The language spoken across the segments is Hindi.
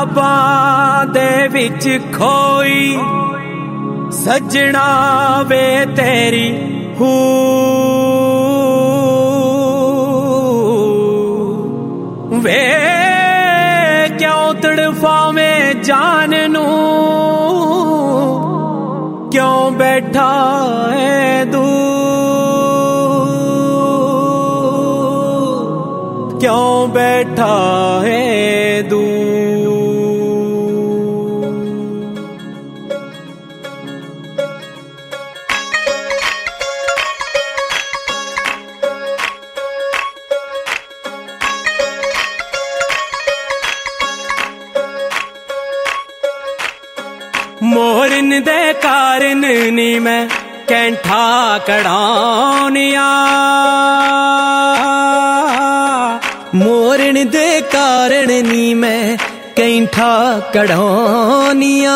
ख्वाबां दे विच खोई सजना वे तेरी वे क्यों तड़फावें जान नू क्यों बैठा है दूर क्यों बैठा है दूर। मोरन दे कारण नी मैं कैंठा कड़ानिया मोरन दे कारण नी मैं कैंठा कड़ानिया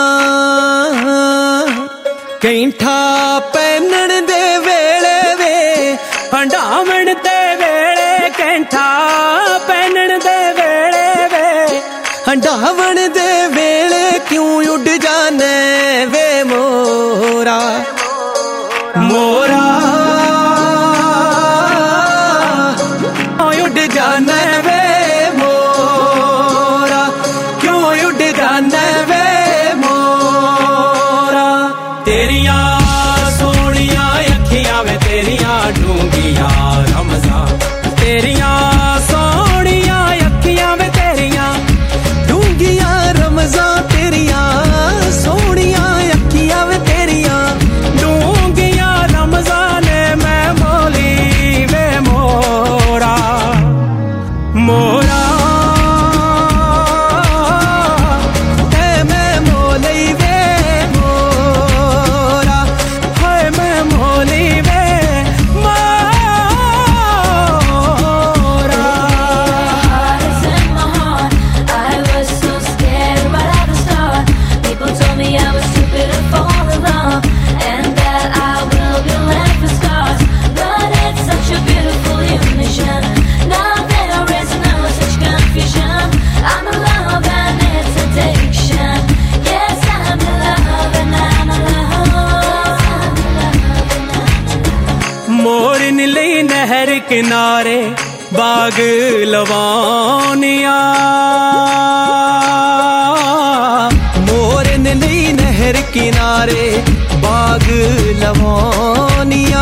कैंठा पहनन दे वेले वे हंडावण दे वेले कैंठा पहनन दे वेले वे हंडावण दे वेले क्यों उड़ जाने वे मोरा मोरा उड़ जाने वे मोरा क्यों उड़ जाने वे मोरा। तेरिया सोनिया अखियां वे तेरिया डूंगिया रमजा तेरिया सोनिया अखियां वे तेरिया डूंगिया रमजा तेरिया सोनिया अखियां वे तेरिया डूंगिया रमजा ने मैं मोली वे मोरा मोरा है मैं मोली वे मोरा है मैं मोली वे मोरन लई नहर किनारे बाग लवानिया मोरन लई नहर किनारे बाग लवानिया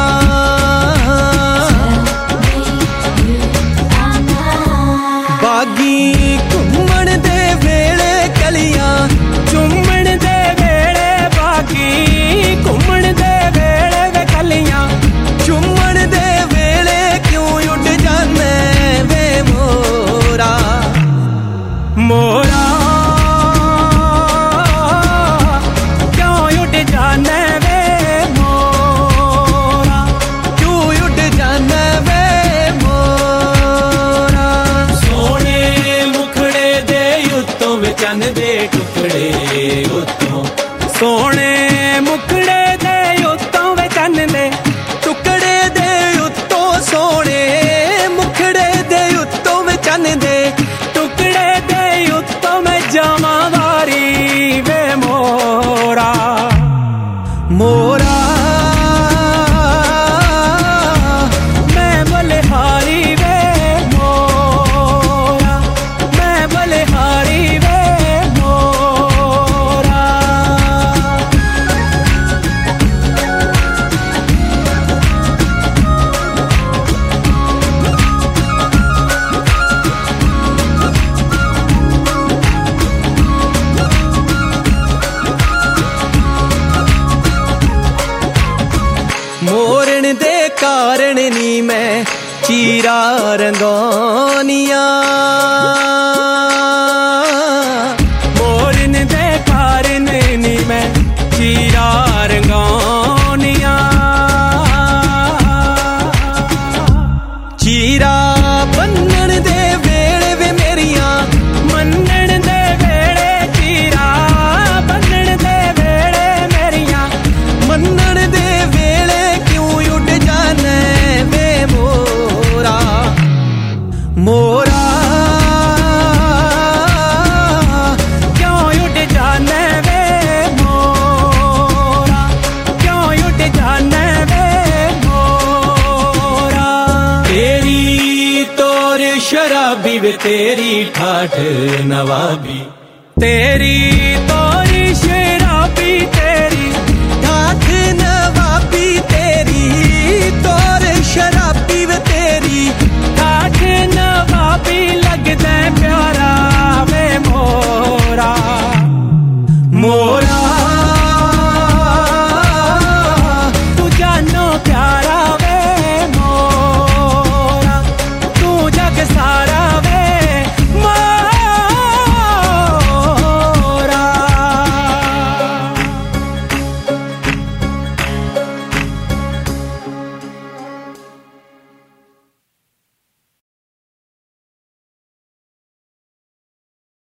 बागी घुमण दे वेले कलियां चुमण दे वेले बागी घुमण दे वेले वे कलियां चुमण दे वेले क्यों उड़ जाने वे मोरा मोरा क्यों उड़ जाने वे मोरा क्यों उड़ जाने वे मोरा। सोने मुखड़े दे उत्तों वे चन दे टुकड़े उत्तों सोने मुखड़े दे उत्तों वे चन दे टुकड़े दे उत्तों सोने मुखड़े दे उत्तों में चन दे टुकड़े दे उत्तों में जमावारी वे मोरा मोरा मैं बलिहारी वे मोरा मैं बलिहारी वे मोरा। मोरन दे कारण नी मैं चीरा रंगोनिया मोरन दे कारण नी मैं चीरा रंगोनिया चीरा बन्नन दे वेले वे मेरिया मन्नन दे वेले चीरा बन्नन दे वेले मेरिया मन्नन दे वेले क्यों उड़ जाने वे मोरा मोरा शराबी वे तेरी ठाठ नवाबी तेरी तोरी शेर